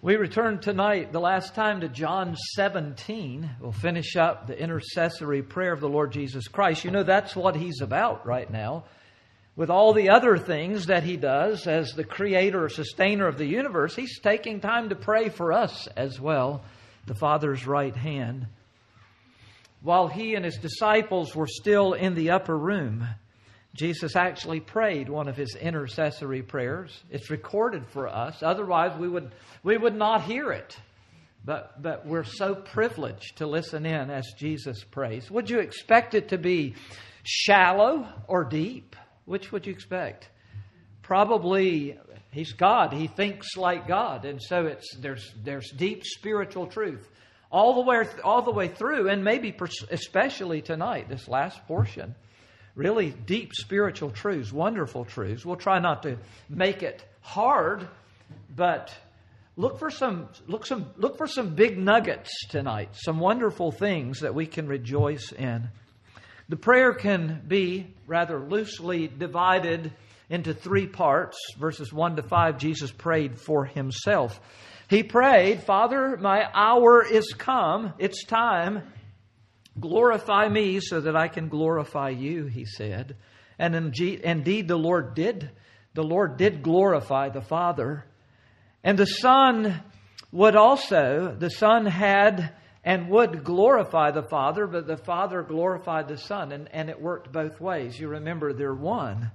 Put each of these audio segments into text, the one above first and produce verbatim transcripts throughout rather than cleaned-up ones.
We return tonight, the last time, to John seventeen. We'll finish up the intercessory prayer of the Lord Jesus Christ. You know, that's what He's about right now. With all the other things that He does as the creator or sustainer of the universe, He's taking time to pray for us as well, the Father's right hand. While He and His disciples were still in the upper room, Jesus actually prayed one of His intercessory prayers. It's recorded for us. Otherwise, we would we would not hear it. But, but we're so privileged to listen in as Jesus prays. Would you expect it to be shallow or deep? Which would you expect? Probably, He's God. He thinks like God. And so it's there's there's deep spiritual truth all the way, all the way through, and maybe especially tonight, this last portion. Really deep spiritual truths, wonderful truths. We'll try not to make it hard, but look for some look some look for some big nuggets tonight, some wonderful things that we can rejoice in. The prayer can be rather loosely divided into three parts. Verses one to five, Jesus prayed for Himself. He prayed, "Father, my hour is come. It's time. Glorify me so that I can glorify you," He said. And indeed the Lord did. The Lord did glorify the Father. And the Son would also, the Son had and would glorify the Father, but the Father glorified the Son. And, and it worked both ways. You remember they're one.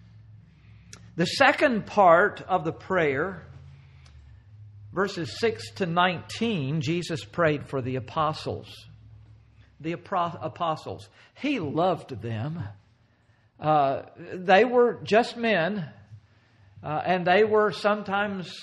The second part of the prayer, verses six to nineteen, Jesus prayed for the apostles. The apostles. He loved them. Uh, they were just men, uh, and they were sometimes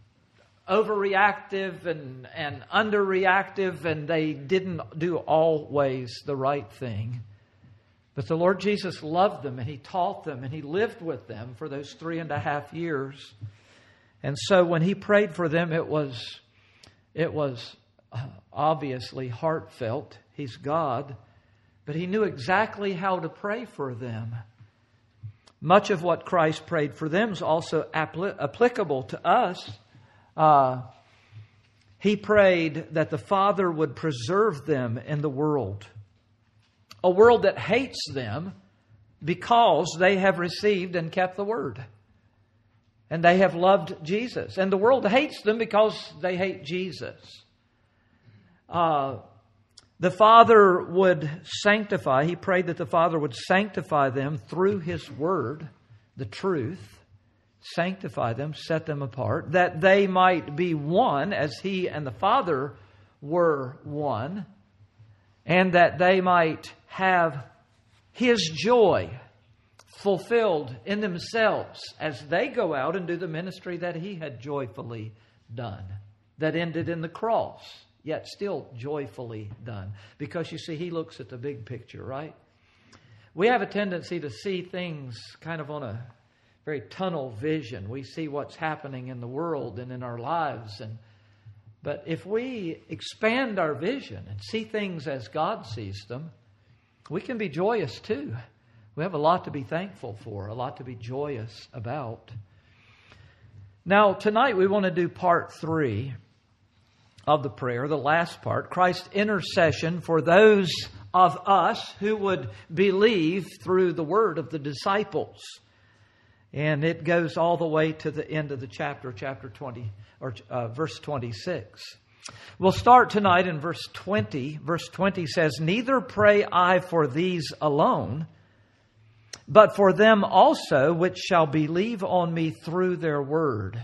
overreactive and, and underreactive, and they didn't do always the right thing. But the Lord Jesus loved them, and He taught them, and He lived with them for those three and a half years. And so when He prayed for them, it was, it was obviously heartfelt. He's God, but He knew exactly how to pray for them. Much of what Christ prayed for them is also apl- applicable to us. Uh, he prayed that the Father would preserve them in the world, a world that hates them because they have received and kept the Word. And they have loved Jesus. And the world hates them because they hate Jesus. Uh, The Father would sanctify, He prayed that the Father would sanctify them through His Word, the truth, sanctify them, set them apart, that they might be one as He and the Father were one, and that they might have His joy fulfilled in themselves as they go out and do the ministry that He had joyfully done, that ended in the cross. Yet still joyfully done. Because you see, He looks at the big picture, right? We have a tendency to see things kind of on a very tunnel vision. We see what's happening in the world and in our lives. And but if we expand our vision and see things as God sees them, we can be joyous too. We have a lot to be thankful for, a lot to be joyous about. Now, tonight we want to do part three of the prayer, the last part, Christ's intercession for those of us who would believe through the word of the disciples. And it goes all the way to the end of the chapter, chapter twenty, or uh, verse twenty-six. We'll start tonight in verse twenty. Verse twenty says, "Neither pray I for these alone, but for them also which shall believe on me through their word."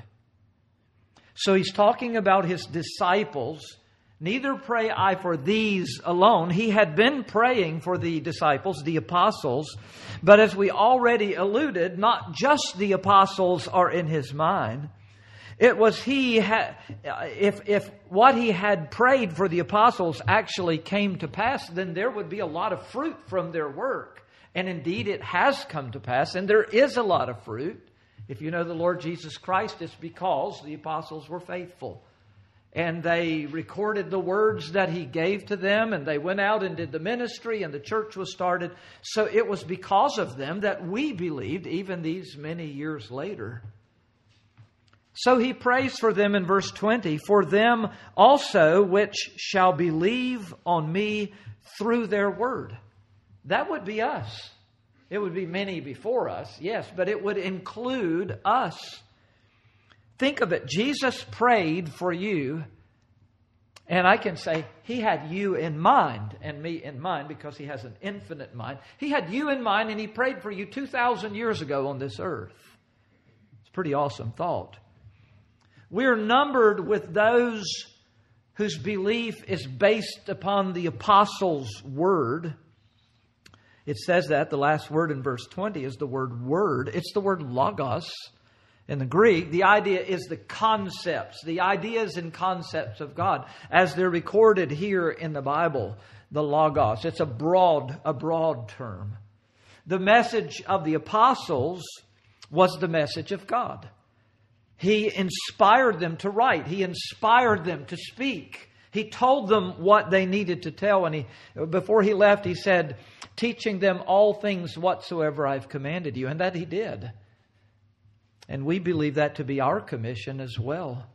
So He's talking about His disciples. Neither pray I for these alone. He had been praying for the disciples, the apostles. But as we already alluded, not just the apostles are in His mind. It was He, ha- if, if what He had prayed for the apostles actually came to pass, then there would be a lot of fruit from their work. And indeed it has come to pass, and there is a lot of fruit. If you know the Lord Jesus Christ, it's because the apostles were faithful. And they recorded the words that He gave to them, and they went out and did the ministry, and the church was started. So it was because of them that we believed, even these many years later. So he prays for them in verse twenty, for them also which shall believe on me through their word. That would be us. It would be many before us, yes, but it would include us. Think of it. Jesus prayed for you, and I can say He had you in mind and me in mind because He has an infinite mind. He had you in mind, and He prayed for you two thousand years ago on this earth. It's a pretty awesome thought. We're numbered with those whose belief is based upon the apostles' word. It says that the last word in verse twenty is the word word. It's the word logos in the Greek. The idea is the concepts, the ideas and concepts of God as they're recorded here in the Bible, the logos. It's a broad, a broad term. The message of the apostles was the message of God. He inspired them to write. He inspired them to speak. He told them what they needed to tell. And he, before he left, he said, teaching them all things whatsoever I've commanded you. And that He did. And we believe that to be our commission as well.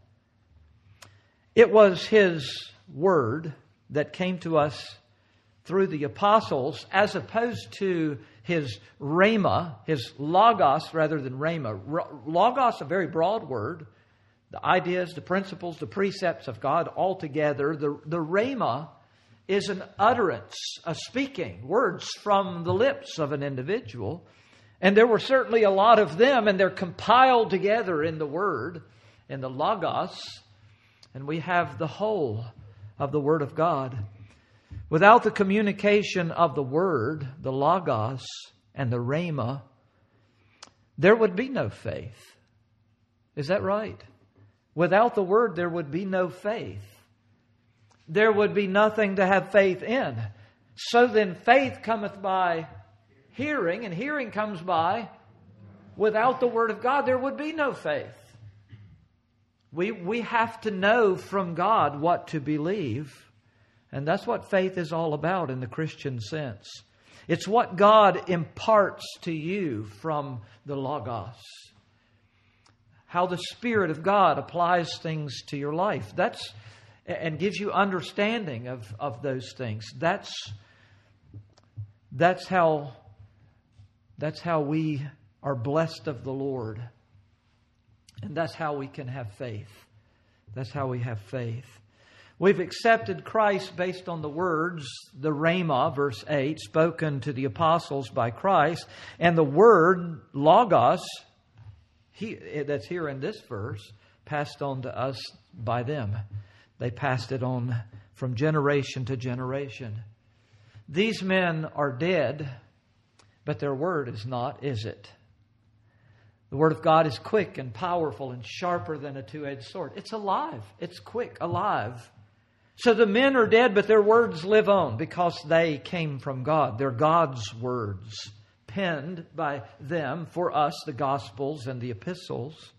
It was His word that came to us through the apostles, as opposed to His rhema, His logos rather than rhema. Logos, a very broad word. The ideas, the principles, the precepts of God all together. The, the rhema is an utterance, a speaking, words from the lips of an individual. And there were certainly a lot of them, and they're compiled together in the Word, in the Logos, and we have the whole of the Word of God. Without the communication of the Word, the Logos, and the Rhema, there would be no faith. Is that right? Without the Word, there would be no faith. There would be nothing to have faith in. So then faith cometh by hearing, and hearing comes by. Without the Word of God, there would be no faith. We, we have to know from God what to believe. And that's what faith is all about in the Christian sense. It's what God imparts to you from the Logos. How the Spirit of God applies things to your life. That's and gives you understanding of, of those things. That's that's how that's how we are blessed of the Lord. And that's how we can have faith. That's how we have faith. We've accepted Christ based on the words, the Rhema, verse eight, spoken to the apostles by Christ, and the word, Logos, he, that's here in this verse, passed on to us by them. They passed it on from generation to generation. These men are dead, but their word is not, is it? The Word of God is quick and powerful and sharper than a two-edged sword. It's alive. It's quick, alive. So the men are dead, but their words live on because they came from God. They're God's words, penned by them for us, the Gospels and the Epistles.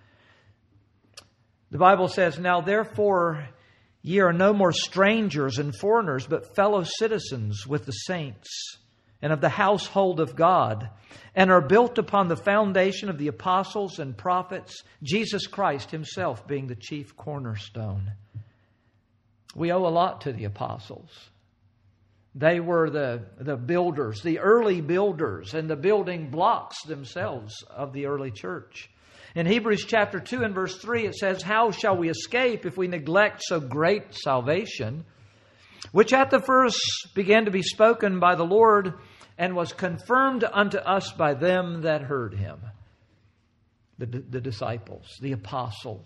The Bible says, now therefore ye are no more strangers and foreigners, but fellow citizens with the saints and of the household of God, and are built upon the foundation of the apostles and prophets, Jesus Christ Himself being the chief cornerstone. We owe a lot to the apostles. They were the, the builders, the early builders, and the building blocks themselves of the early church. In Hebrews chapter two and verse three, it says, how shall we escape if we neglect so great salvation, which at the first began to be spoken by the Lord, and was confirmed unto us by them that heard Him. The, the disciples, the apostles.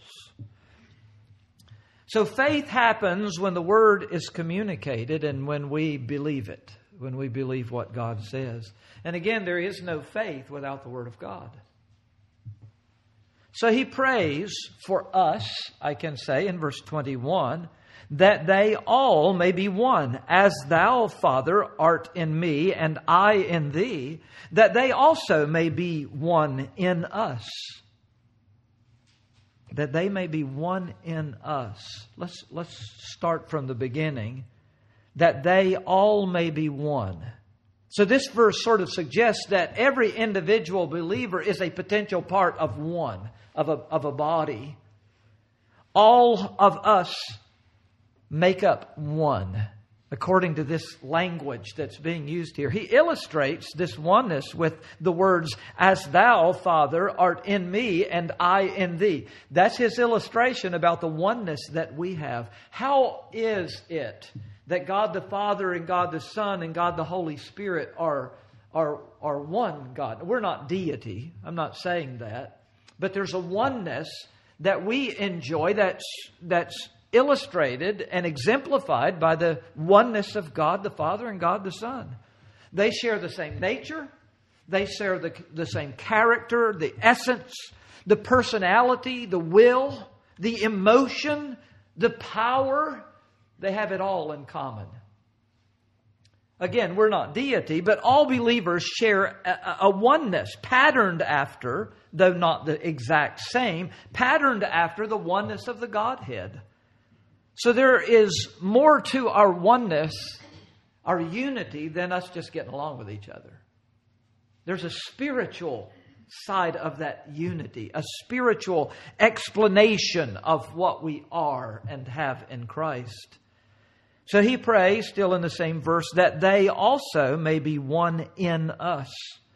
So faith happens when the Word is communicated and when we believe it, when we believe what God says. And again, there is no faith without the Word of God. So he prays for us, I can say, in verse twenty-one, that they all may be one, as Thou, Father, art in me, and I in Thee, that they also may be one in us. That they may be one in us. Let's, let's start from the beginning. That they all may be one. So this verse sort of suggests that every individual believer is a potential part of one. of a, of a body, all of us make up one, according to this language that's being used here. He illustrates this oneness with the words, as thou, Father, art in me and I in thee. That's his illustration about the oneness that we have. How is it that God the Father and God the Son and God the Holy Spirit are, are, are one God? We're not deity. I'm not saying that. But there's a oneness that we enjoy that's, that's illustrated and exemplified by the oneness of God the Father and God the Son. They share the same nature. They share the, the same character, the essence, the personality, the will, the emotion, the power. They have it all in common. Again, we're not deity, but all believers share a, a oneness patterned after, though not the exact same, patterned after the oneness of the Godhead. So there is more to our oneness, our unity, than us just getting along with each other. There's a spiritual side of that unity, a spiritual explanation of what we are and have in Christ. So he prays, still in the same verse, that they also may be one in us.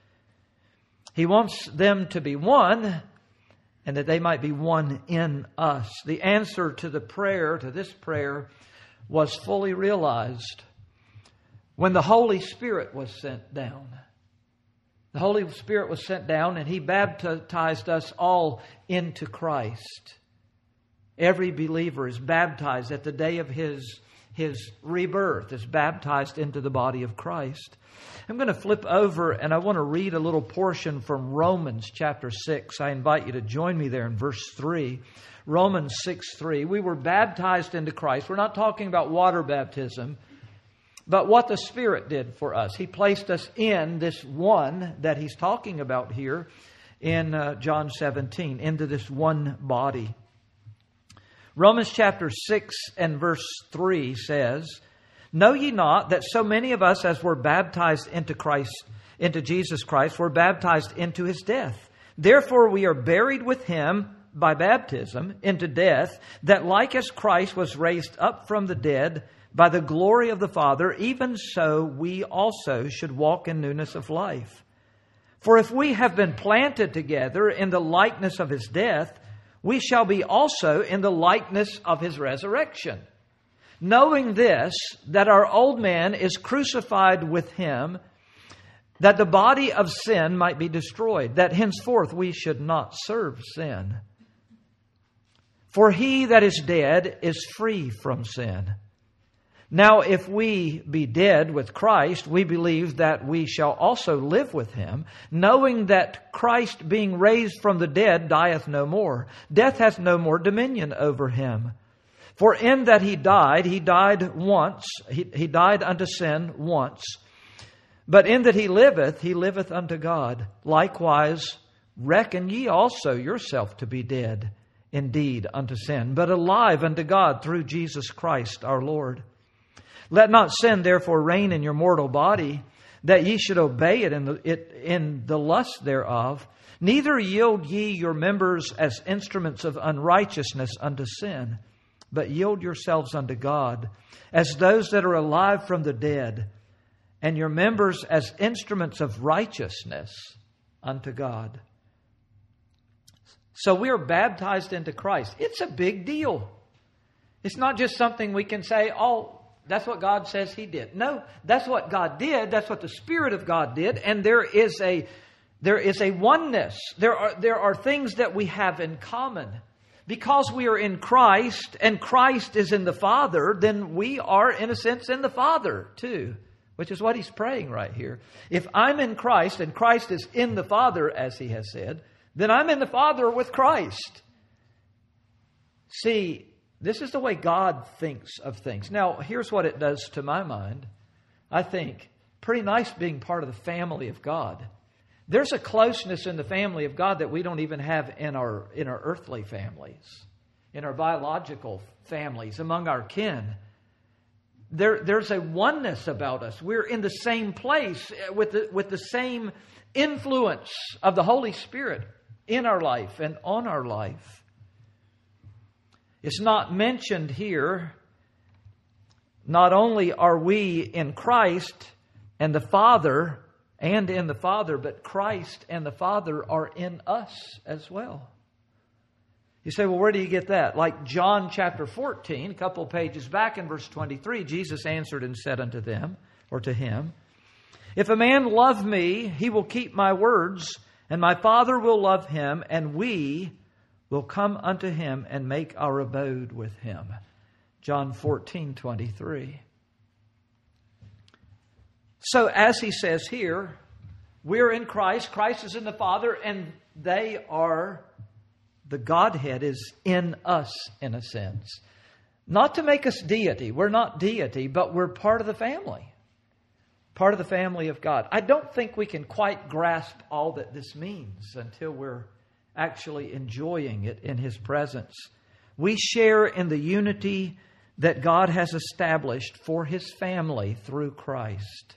He wants them to be one, and that they might be one in us. The answer to the prayer, to this prayer, was fully realized when the Holy Spirit was sent down. The Holy Spirit was sent down and He baptized us all into Christ. Every believer is baptized at the day of his, his rebirth, is baptized into the body of Christ. I'm going to flip over and I want to read a little portion from Romans chapter six. I invite you to join me there in verse three. Romans six three. We were baptized into Christ. We're not talking about water baptism, but what the Spirit did for us. He placed us in this one that he's talking about here in uh, John seventeen, into this one body. Romans chapter six and verse three says, know ye not that so many of us as were baptized into Christ, into Jesus Christ, were baptized into His death? Therefore we are buried with Him by baptism into death, that like as Christ was raised up from the dead by the glory of the Father, even so we also should walk in newness of life. For if we have been planted together in the likeness of His death, we shall be also in the likeness of His resurrection. Knowing this, that our old man is crucified with Him, that the body of sin might be destroyed, that henceforth we should not serve sin. For he that is dead is free from sin. Now if we be dead with Christ, we believe that we shall also live with Him, knowing that Christ being raised from the dead dieth no more. Death hath no more dominion over Him. For in that He died, He died once, he, he died unto sin once. But in that He liveth, He liveth unto God. Likewise, reckon ye also yourself to be dead, indeed, unto sin, but alive unto God through Jesus Christ our Lord. Let not sin therefore reign in your mortal body, that ye should obey it in the, it, in the lust thereof. Neither yield ye your members as instruments of unrighteousness unto sin, but yield yourselves unto God as those that are alive from the dead, and your members as instruments of righteousness unto God. So we are baptized into Christ. It's a big deal. It's not just something we can say, oh, that's what God says He did. No, that's what God did. That's what the Spirit of God did. And there is a there is a oneness. There are there are things that we have in common. Because we are in Christ and Christ is in the Father, then we are, in a sense, in the Father too, which is what he's praying right here. If I'm in Christ and Christ is in the Father, as he has said, then I'm in the Father with Christ. See, this is the way God thinks of things. Now, here's what it does to my mind. I think pretty nice being part of the family of God. There's a closeness in the family of God that we don't even have in our in our earthly families, in our biological families, among our kin. There, there's a oneness about us. We're in the same place with the, with the same influence of the Holy Spirit. in our life and on our life. It's not mentioned here. Not only are we in Christ and the Father, and in the Father, but Christ and the Father are in us as well. You say, well, where do you get that? Like John chapter fourteen, a couple pages back in verse twenty-three, Jesus answered and said unto them, or to him, if a man love me, he will keep my words, and my Father will love him, and we will come unto him and make our abode with him. John fourteen twenty-three. So as he says here, we're in Christ, Christ is in the Father, and they are, the Godhead is in us in a sense. Not to make us deity. We're not deity, but we're part of the family. Part of the family of God. I don't think we can quite grasp all that this means until we're actually enjoying it in His presence. We share in the unity that God has established for His family through Christ.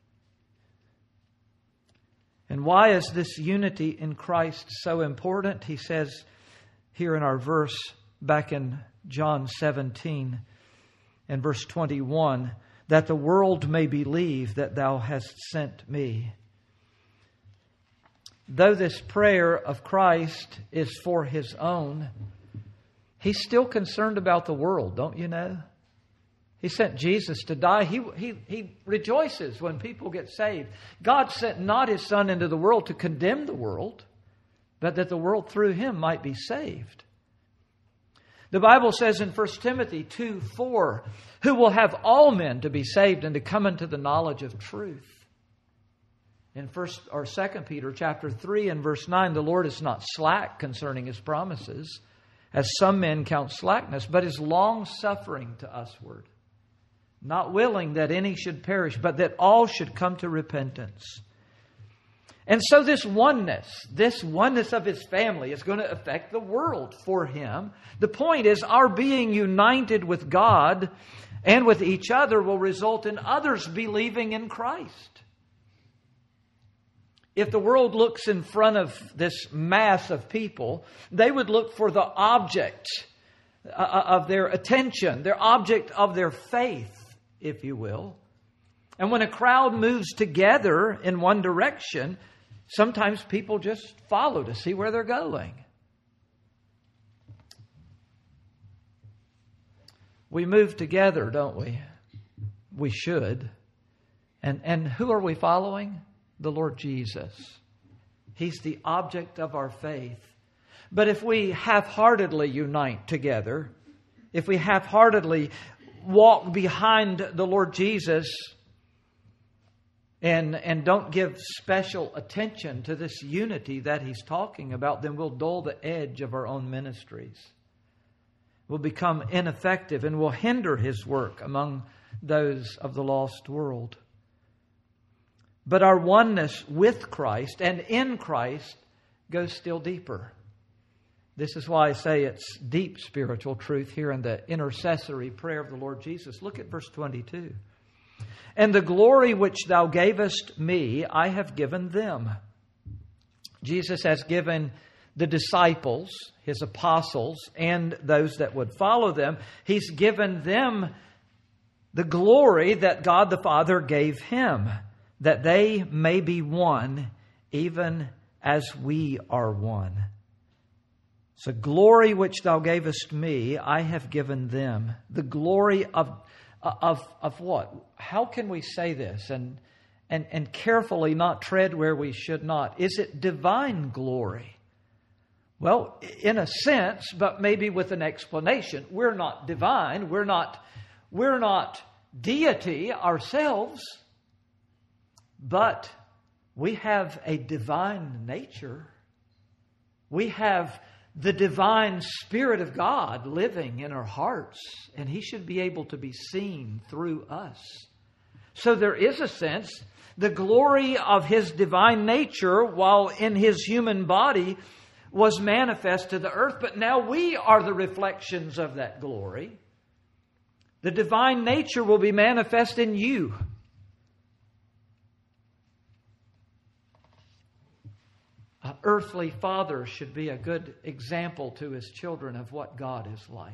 And why is this unity in Christ so important? He says here in our verse back in John seventeen and verse twenty-one, that the world may believe that Thou hast sent me. Though this prayer of Christ is for His own, He's still concerned about the world, don't you know? He sent Jesus to die. He, he, he rejoices when people get saved. God sent not His Son into the world to condemn the world, but that the world through Him might be saved. The Bible says in First Timothy two four, who will have all men to be saved and to come into the knowledge of truth. In First or Second Peter chapter three and verse nine, the Lord is not slack concerning His promises, as some men count slackness, but is long-suffering to usward, not willing that any should perish, but that all should come to repentance. And so this oneness, this oneness of His family is going to affect the world for Him. The point is, our being united with God and with each other will result in others believing in Christ. If the world looks in front of this mass of people, they would look for the object of their attention, their object of their faith, if you will. And when a crowd moves together in one direction, sometimes people just follow to see where they're going. We move together, don't we? We should. And, and who are we following? The Lord Jesus. He's the object of our faith. But if we half-heartedly unite together, if we half-heartedly walk behind the Lord Jesus and, and don't give special attention to this unity that He's talking about, then we'll dull the edge of our own ministries. We'll become ineffective and will hinder His work among those of the lost world. But our oneness with Christ and in Christ goes still deeper. This is why I say it's deep spiritual truth here in the intercessory prayer of the Lord Jesus. Look at verse twenty-two. And the glory which Thou gavest me, I have given them. Jesus has given the disciples, His apostles, and those that would follow them, He's given them the glory that God the Father gave Him, that they may be one, even as we are one. So glory which Thou gavest me, I have given them. The glory of, of, of what? How can we say this and, and, and carefully not tread where we should not? Is it divine glory? Well, in a sense, but maybe with an explanation. We're not divine. We're not, we're not deity ourselves. But we have a divine nature. We have the divine Spirit of God living in our hearts, and He should be able to be seen through us. So there is a sense, the glory of His divine nature, while in His human body, was manifest to the earth, but now we are the reflections of that glory. The divine nature will be manifest in you. An earthly father should be a good example to his children of what God is like.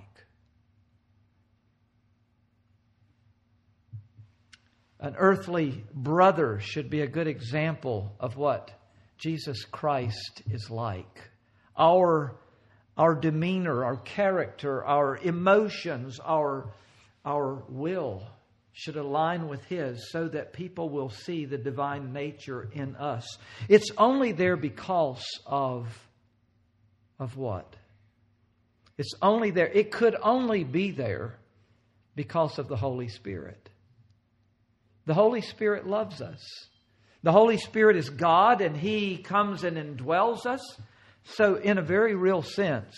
An earthly brother should be a good example of what Jesus Christ is like. Our, our demeanor, our character, our emotions, our, our will should align with His so that people will see the divine nature in us. It's only there because of, of what? It's only there. It could only be there because of the Holy Spirit. The Holy Spirit loves us. The Holy Spirit is God, and He comes and indwells us. So in a very real sense,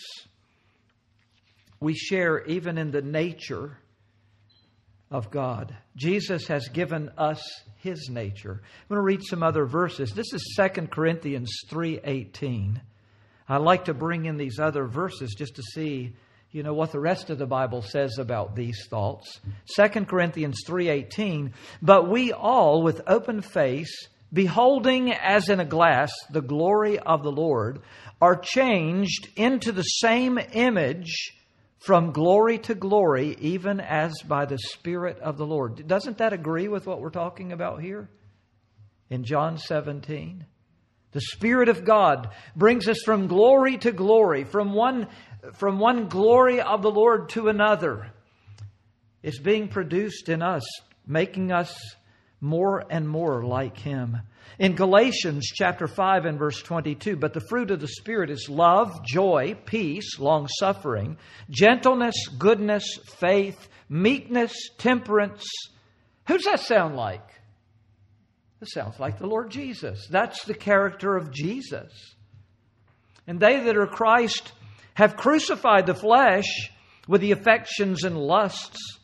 we share even in the nature of God. Jesus has given us His nature. I'm going to read some other verses. This is Second Corinthians three eighteen. I like to bring in these other verses just to see, you know, what the rest of the Bible says about these thoughts. Second Corinthians three eighteen. But we all with open face, beholding as in a glass the glory of the Lord, are changed into the same image from glory to glory, even as by the Spirit of the Lord. Doesn't that agree with what we're talking about here? In John seventeen. The Spirit of God brings us from glory to glory, from one, from one glory of the Lord to another. It's being produced in us, making us more and more like Him. In Galatians chapter five and verse twenty-two, but the fruit of the Spirit is love, joy, peace, long-suffering, gentleness, goodness, faith, meekness, temperance. Who does that sound like? It sounds like the Lord Jesus. That's the character of Jesus. And they that are Christ have crucified the flesh with the affections and lusts.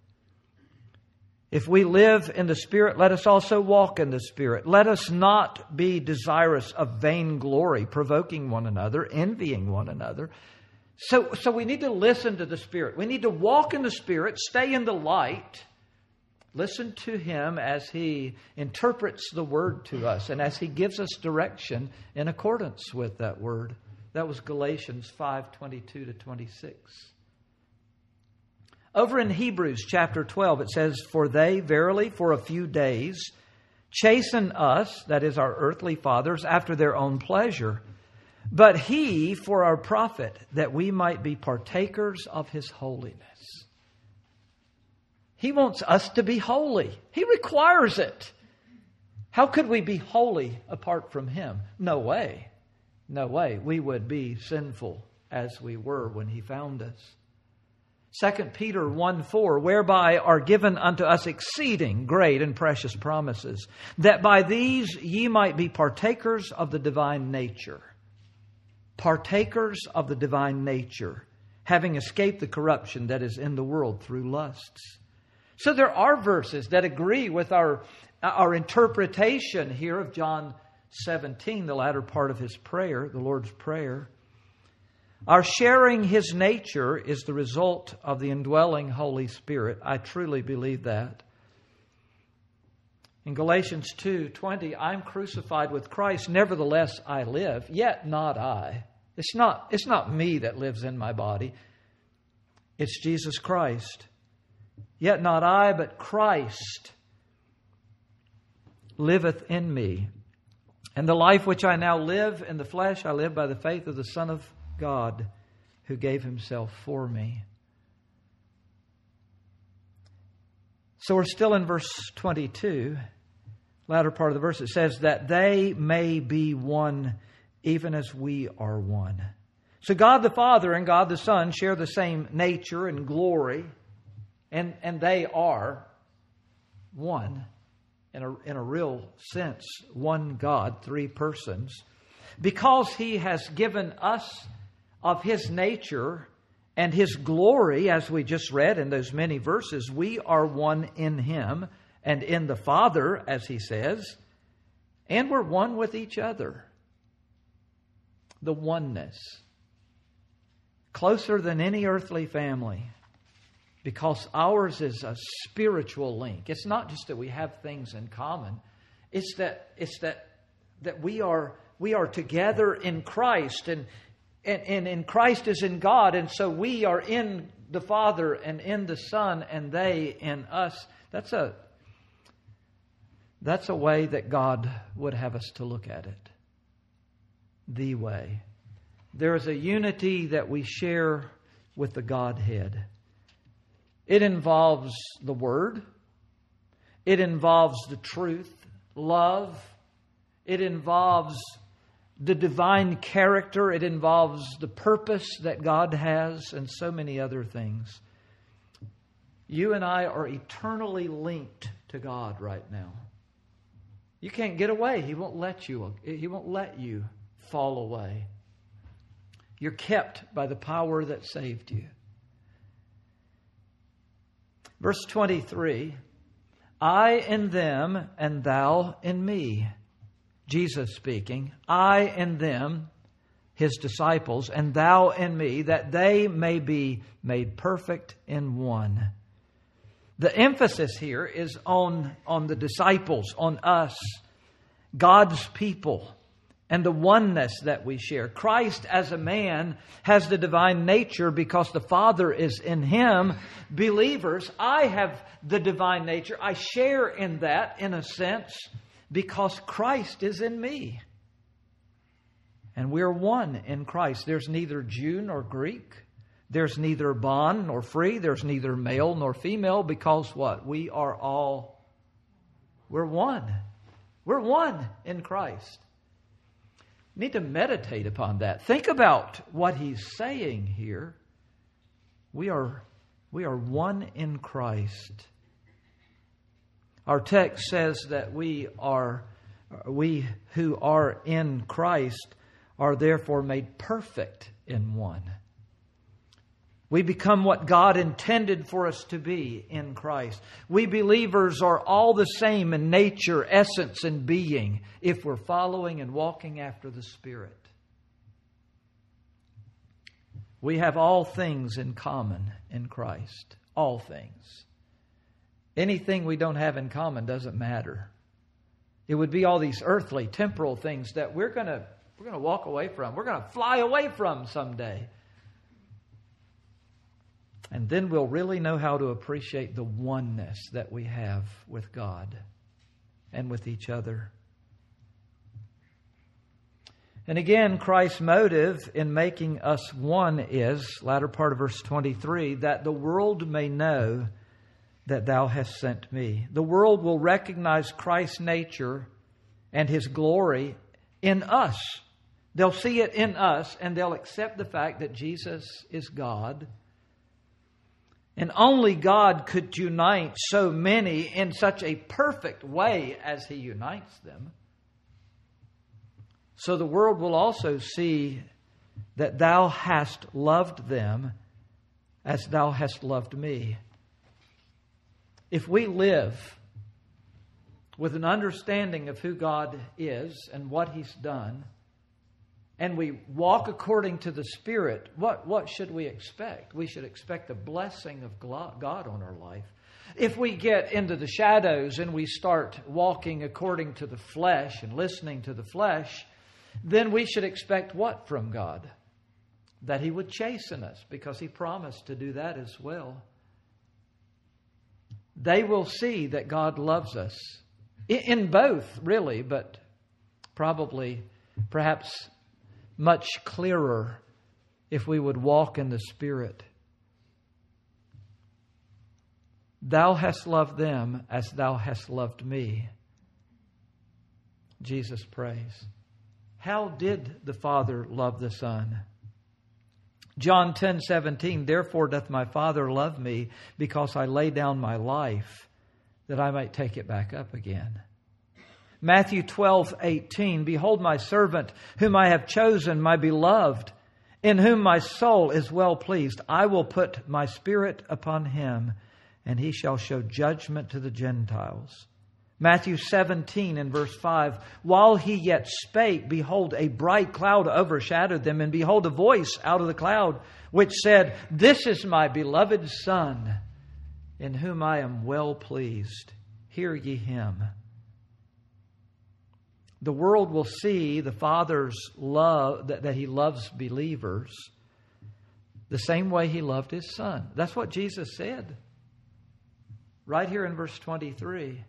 If we live in the Spirit, let us also walk in the Spirit. Let us not be desirous of vainglory, provoking one another, envying one another. So, so we need to listen to the Spirit. We need to walk in the Spirit, stay in the light, listen to Him as He interprets the Word to us and as He gives us direction in accordance with that Word. That was Galatians five twenty-two to twenty-six. Over in Hebrews chapter twelve, it says, for they verily for a few days chasten us, that is our earthly fathers, after their own pleasure. But He for our profit, that we might be partakers of His holiness. He wants us to be holy. He requires it. How could we be holy apart from Him? No way. No way. We would be sinful as we were when He found us. Second Peter one four, whereby are given unto us exceeding great and precious promises, that by these ye might be partakers of the divine nature. Partakers of the divine nature, having escaped the corruption that is in the world through lusts. So there are verses that agree with our, our interpretation here of John seventeen, the latter part of His prayer, the Lord's Prayer. Our sharing His nature is the result of the indwelling Holy Spirit. I truly believe that. In Galatians two twenty, I'm crucified with Christ, nevertheless I live, yet not I. It's not, it's not me that lives in my body. It's Jesus Christ. Yet not I, but Christ liveth in me. And the life which I now live in the flesh, I live by the faith of the Son of God, who gave Himself for me. So we're still in verse twenty-two, latter part of the verse. It says that they may be one, even as we are one. So God the Father and God the Son share the same nature and glory, and, and they are one. In a, in a real sense, one God, three persons. Because He has given us of His nature and His glory, as we just read in those many verses, we are one in Him and in the Father, as He says, and we're one with each other. The oneness. Closer than any earthly family. Because ours is a spiritual link. It's not just that we have things in common. It's that it's that that we are we are together in Christ, and, and, and in Christ is in God, and so we are in the Father and in the Son, and they in us. That's a that's a way that God would have us to look at it. The way. There is a unity that we share with the Godhead. It involves the Word. It involves the truth, love. It involves the divine character. It involves the purpose that God has, and so many other things. You and I are eternally linked to God right now. You can't get away. He won't let you. He won't let you fall away. You're kept by the power that saved you. Verse twenty-three, I in them and thou in me. Jesus speaking, I in them, His disciples, and thou in me, that they may be made perfect in one. The emphasis here is on, on the disciples, on us, God's people, and the oneness that we share. Christ as a man has the divine nature because the Father is in Him. Believers, I have the divine nature. I share in that in a sense because Christ is in me. And we're one in Christ. There's neither Jew nor Greek. There's neither bond nor free. There's neither male nor female because what? We are all, we're one. We're one in Christ. You need to meditate upon that. Think about what he's saying here. We are, we are one in Christ. Our text says that we are, we who are in Christ are therefore made perfect in one. We become what God intended for us to be in Christ. We believers are all the same in nature, essence, and being if we're following and walking after the Spirit. We have all things in common in Christ. All things. Anything we don't have in common doesn't matter. It would be all these earthly, temporal things that we're going to we're going to walk away from. We're going to fly away from someday. And then we'll really know how to appreciate the oneness that we have with God and with each other. And again, Christ's motive in making us one is, latter part of verse twenty-three, that the world may know that thou hast sent me. The world will recognize Christ's nature and His glory in us. They'll see it in us, and they'll accept the fact that Jesus is God. And only God could unite so many in such a perfect way as He unites them. So the world will also see that thou hast loved them as thou hast loved me. If we live with an understanding of who God is and what He's done, and we walk according to the Spirit, what, what should we expect? We should expect the blessing of God on our life. If we get into the shadows and we start walking according to the flesh and listening to the flesh, then we should expect what from God? That He would chasten us, because He promised to do that as well. They will see that God loves us. In both, really, but probably, perhaps much clearer if we would walk in the Spirit. Thou hast loved them as thou hast loved me. Jesus prays. How did the Father love the Son? John ten seventeen, therefore doth my Father love me, because I lay down my life, that I might take it back up again. Matthew twelve eighteen, behold my servant, whom I have chosen, my beloved, in whom my soul is well pleased. I will put my Spirit upon him, and he shall show judgment to the Gentiles. Matthew seventeen and verse five, while he yet spake, behold, a bright cloud overshadowed them, and behold, a voice out of the cloud, which said, this is my beloved Son, in whom I am well pleased. Hear ye him. The world will see the Father's love, that, that He loves believers the same way He loved His Son. That's what Jesus said right here in verse twenty-three.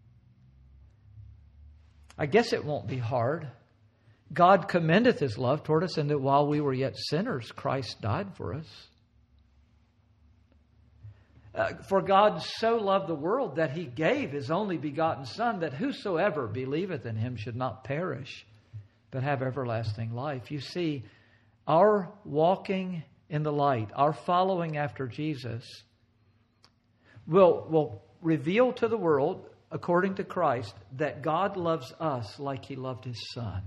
I guess it won't be hard. God commendeth His love toward us, in that while we were yet sinners, Christ died for us. Uh, for God so loved the world that He gave His only begotten Son, that whosoever believeth in Him should not perish, but have everlasting life. You see, our walking in the light, our following after Jesus, will, will reveal to the world, according to Christ, that God loves us like He loved His Son.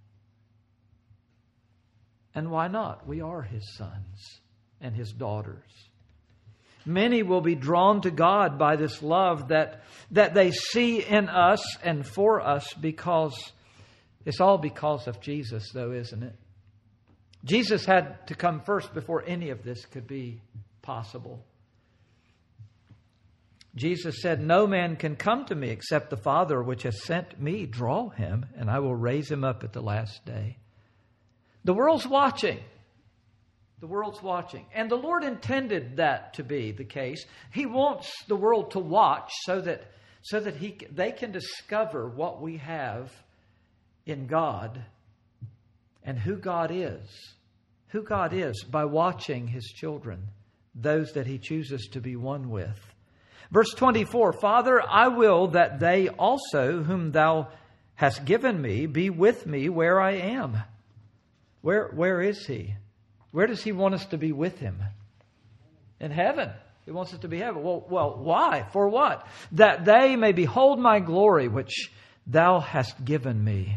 And why not? We are His sons and His daughters. Many will be drawn to God by this love that, that they see in us and for us, because it's all because of Jesus, though, isn't it? Jesus had to come first before any of this could be possible. Jesus said, "No man can come to me except the Father which has sent me draw him, and I will raise him up at the last day." The world's watching. The world's watching. And the Lord intended that to be the case. He wants the world to watch so that, so that he, they can discover what we have in God and who God is. Who God is by watching His children, those that He chooses to be one with. Verse twenty-four, "Father, I will that they also whom Thou hast given me be with me where I am." Where, where is He? Where does He want us to be with Him? In heaven. He wants us to be in heaven. Well, well, why? For what? "That they may behold my glory, which Thou hast given me."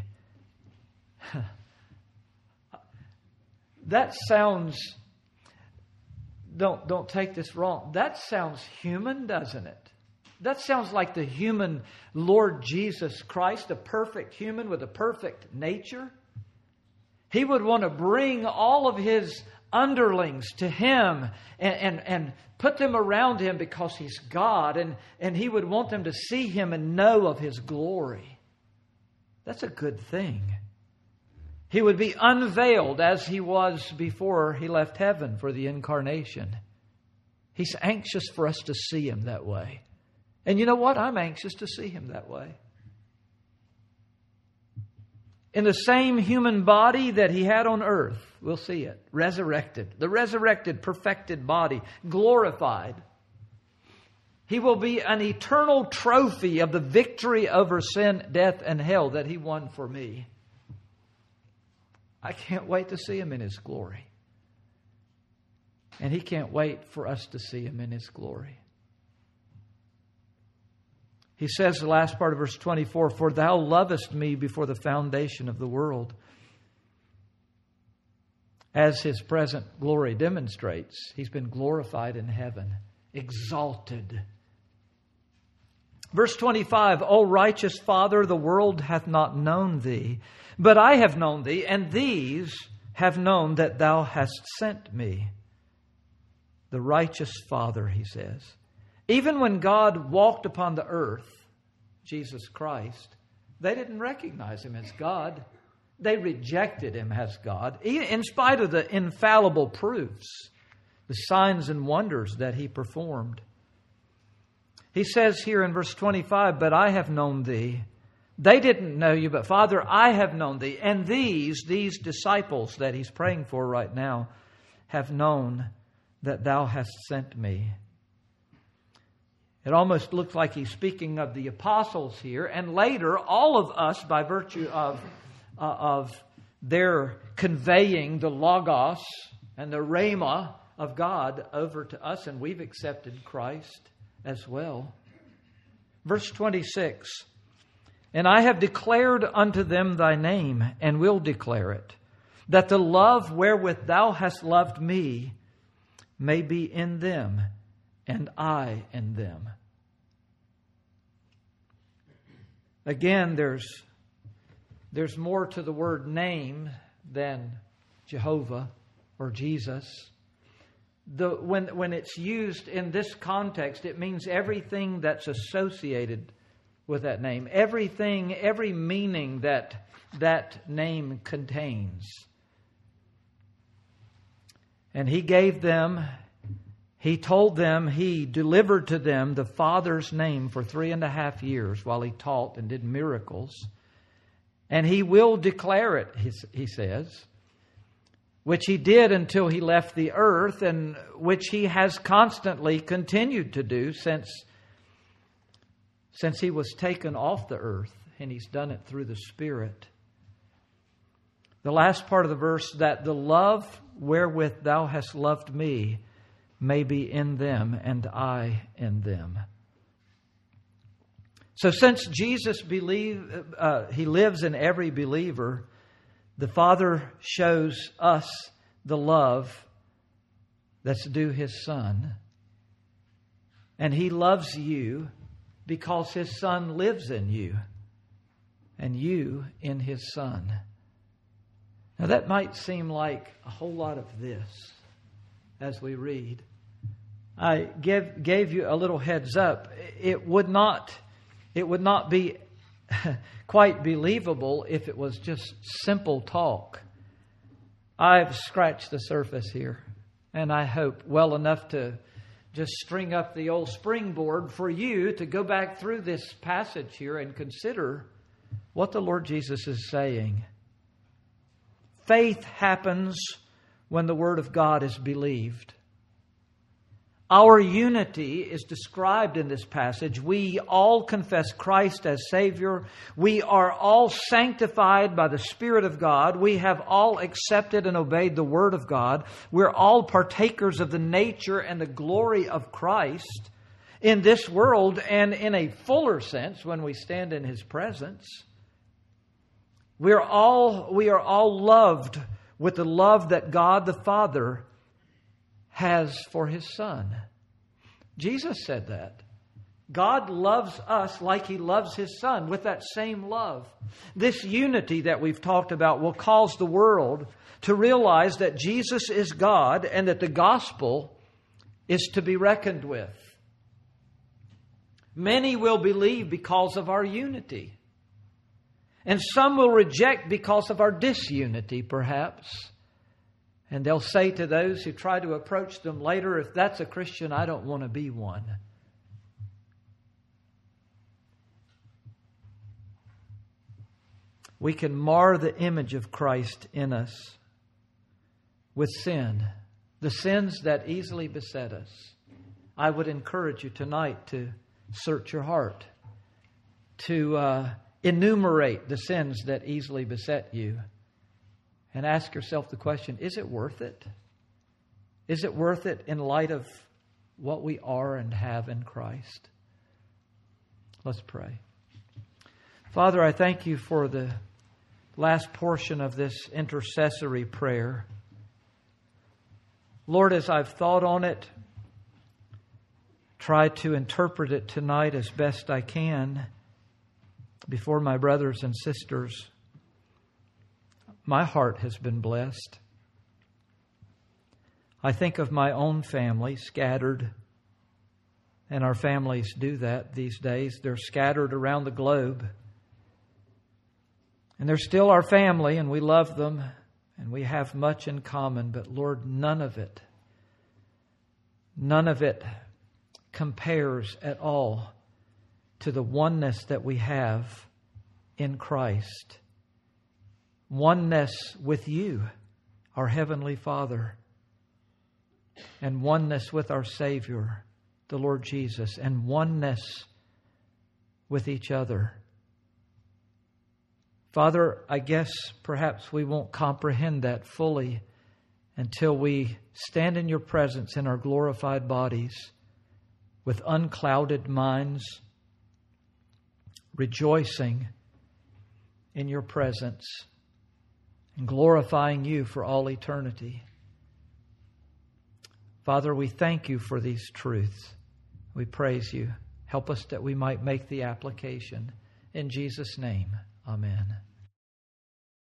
That sounds, don't, don't take this wrong, that sounds human, doesn't it? That sounds like the human Lord Jesus Christ, a perfect human with a perfect nature. He would want to bring all of His underlings to Him and, and, and put them around Him because He's God. And, and He would want them to see Him and know of His glory. That's a good thing. He would be unveiled as He was before He left heaven for the incarnation. He's anxious for us to see Him that way. And you know what? I'm anxious to see Him that way. In the same human body that He had on earth, we'll see it, resurrected. The resurrected, perfected body, glorified. He will be an eternal trophy of the victory over sin, death, and hell that He won for me. I can't wait to see Him in His glory. And He can't wait for us to see Him in His glory. He says, the last part of verse twenty-four, "For Thou lovest me before the foundation of the world." As His present glory demonstrates, He's been glorified in heaven, exalted. Verse twenty-five, "O righteous Father, the world hath not known Thee, but I have known Thee, and these have known that Thou hast sent me." The righteous Father, He says. Even when God walked upon the earth, Jesus Christ, they didn't recognize Him as God. They rejected Him as God, in spite of the infallible proofs, the signs and wonders that He performed. He says here in verse twenty-five, "But I have known Thee." They didn't know You, but Father, I have known Thee. And these, these disciples that He's praying for right now, have known that Thou hast sent me. It almost looks like He's speaking of the apostles here, and later all of us, by virtue of, uh, of their conveying the Logos and the Rhema of God over to us, and we've accepted Christ as well. Verse twenty-six, "And I have declared unto them Thy name, and will declare it, that the love wherewith Thou hast loved me may be in them, and I in them." Again, there's, there's more to the word name than Jehovah or Jesus. The, when, when it's used in this context, it means everything that's associated with that name. Everything, every meaning that, that name contains. And He gave them, He told them, He delivered to them the Father's name for three and a half years while He taught and did miracles. And He will declare it, He says, which He did until He left the earth, and which He has constantly continued to do since, since He was taken off the earth, and He's done it through the Spirit. The last part of the verse, that the love wherewith Thou hast loved me may be in them, and I in them. So since Jesus believe, uh, He lives in every believer, the Father shows us the love that's due His Son. And He loves you because His Son lives in you, and you in His Son. Now that might seem like a whole lot of this as we read. I gave, gave you a little heads up. It would not, it would not be quite believable if it was just simple talk. I've scratched the surface here, and I hope well enough to just string up the old springboard for you to go back through this passage here and consider what the Lord Jesus is saying. Faith happens when the Word of God is believed. Our unity is described in this passage. We all confess Christ as Savior. We are all sanctified by the Spirit of God. We have all accepted and obeyed the Word of God. We're all partakers of the nature and the glory of Christ in this world, and in a fuller sense when we stand in His presence. We're all, we are all loved with the love that God the Father has for His Son. Jesus said that. God loves us like He loves His Son, with that same love. This unity that we've talked about will cause the world to realize that Jesus is God and that the gospel is to be reckoned with. Many will believe because of our unity. And some will reject because of our disunity, perhaps. And they'll say to those who try to approach them later, if that's a Christian, I don't want to be one. We can mar the image of Christ in us with sin, the sins that easily beset us. I would encourage you tonight to search your heart, to uh, enumerate the sins that easily beset you, and ask yourself the question, is it worth it? Is it worth it in light of what we are and have in Christ? Let's pray. Father, I thank You for the last portion of this intercessory prayer. Lord, as I've thought on it, tried to interpret it tonight as best I can before my brothers and sisters, my heart has been blessed. I think of my own family scattered, and our families do that these days. They're scattered around the globe. And they're still our family, and we love them, and we have much in common. But Lord, none of it, none of it compares at all to the oneness that we have in Christ. Oneness with You, our Heavenly Father, and oneness with our Savior, the Lord Jesus, and oneness with each other. Father, I guess perhaps we won't comprehend that fully until we stand in Your presence in our glorified bodies with unclouded minds, rejoicing in Your presence and glorifying You for all eternity. Father, we thank You for these truths. We praise You. Help us that we might make the application. In Jesus' name, amen.